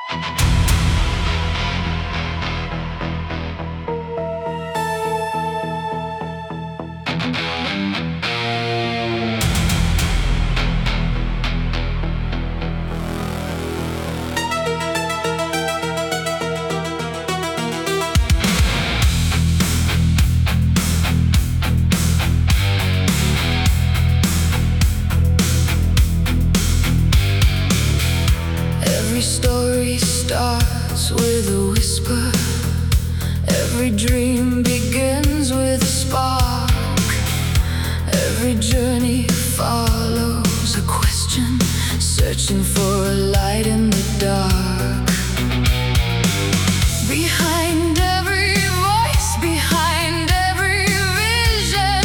Every story starts with a whisper. Every dream begins with a spark. Every journey follows a question, searching for a light in the dark. Behind every voice, behind every vision,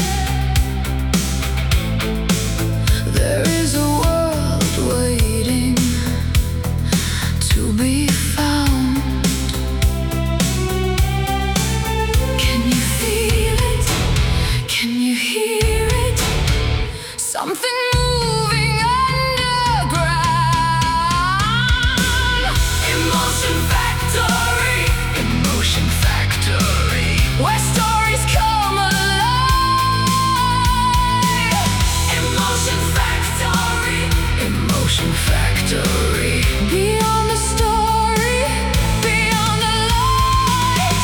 there is a world waiting to be found. Can you feel it? Can you hear it? Something moving underground. Emotion Factory, Emotion Factory, where stories come alive. Emotion Factory, Emotion Factory. Beyond the story, beyond the light.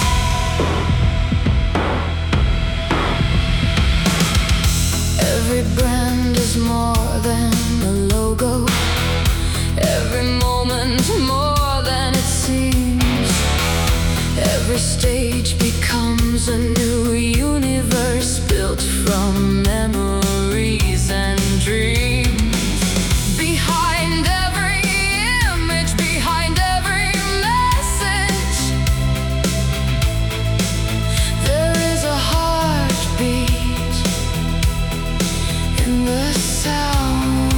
Every brand is more than a logo. Every moment more than it seems. Every stage becomes a new universe built from memories and dreams. Behind every image, behind every message, there is a heartbeat in the sound.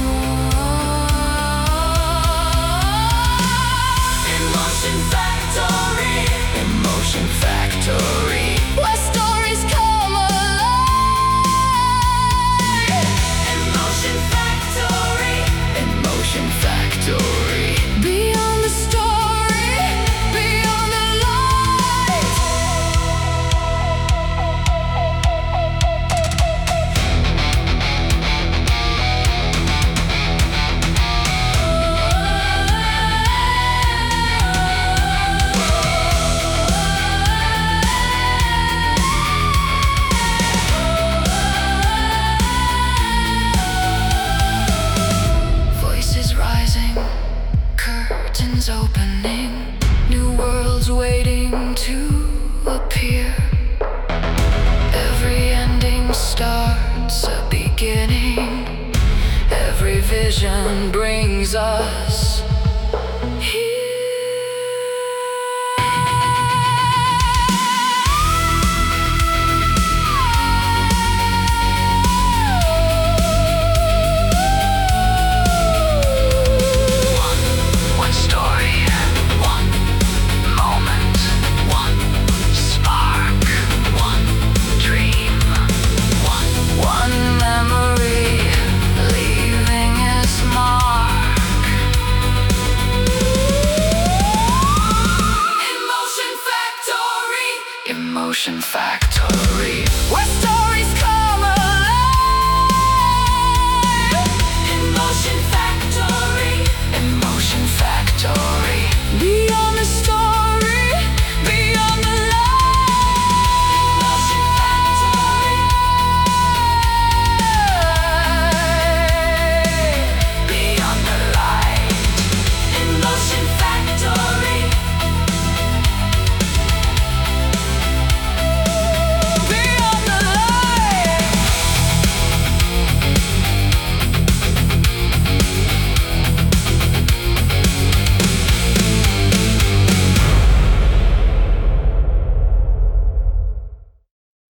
Emotion Factory, Emotion Factory, where stories come alive. Emotion Factory, Emotion Factory. Beyond the story, beyond the light. Voices rising, curtains opening, new worlds waiting to appear. Every ending starts a beginning. Every vision brings us